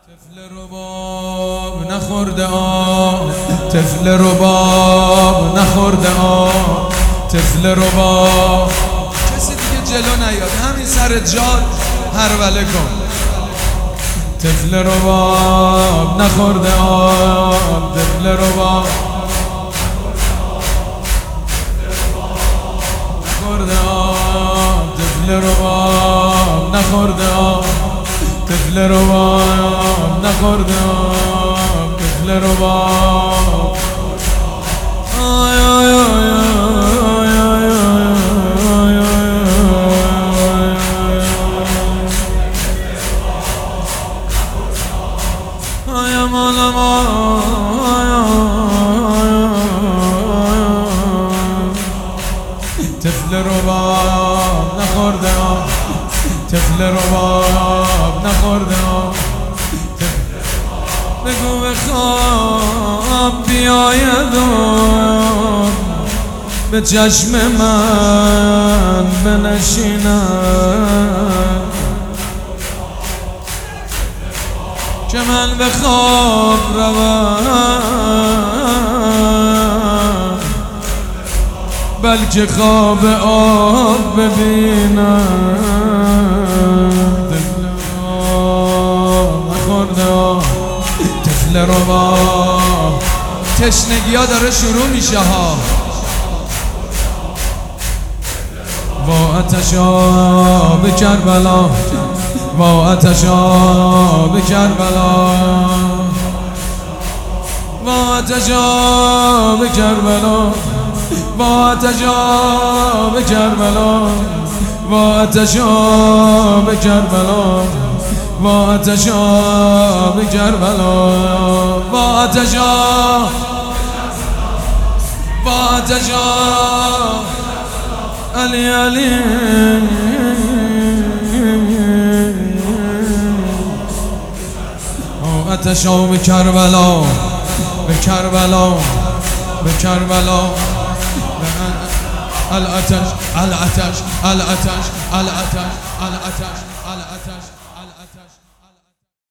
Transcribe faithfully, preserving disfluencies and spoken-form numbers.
طفل رباب نخورده آب، طفل رباب نخورده آب، طفل رباب. کسی دیگه جلو نیاد، همین سر جاد هروله کن. طفل رباب نخورده آب، طفل رباب نخورده آب، طفل رباب نخورده آب، طفل رباب نخورده آب، طفل رباب. آی آی آی آی آی آی آی آی مالا طفل رباب نخورده آب، طفل رباب نخورده آب. بگو بخواب بیاید و به چشم من بنشیند، که من به خواب روم بلکه خواب آب ببینم. طفل رباب تشنگی ها داره شروع میشه ها. با آتشا به کربلا، با آتشا به کربلا، با آتشا به کربلا، با آتشا به کربلا، با آتشا به کربلا، با آتشا به کربلا، با آتشا، با آتشا علی علی. با آتشا به کربلا، به کربلا، به کربلا. الاتش الاتش الاتش الاتش الاتش الاتش.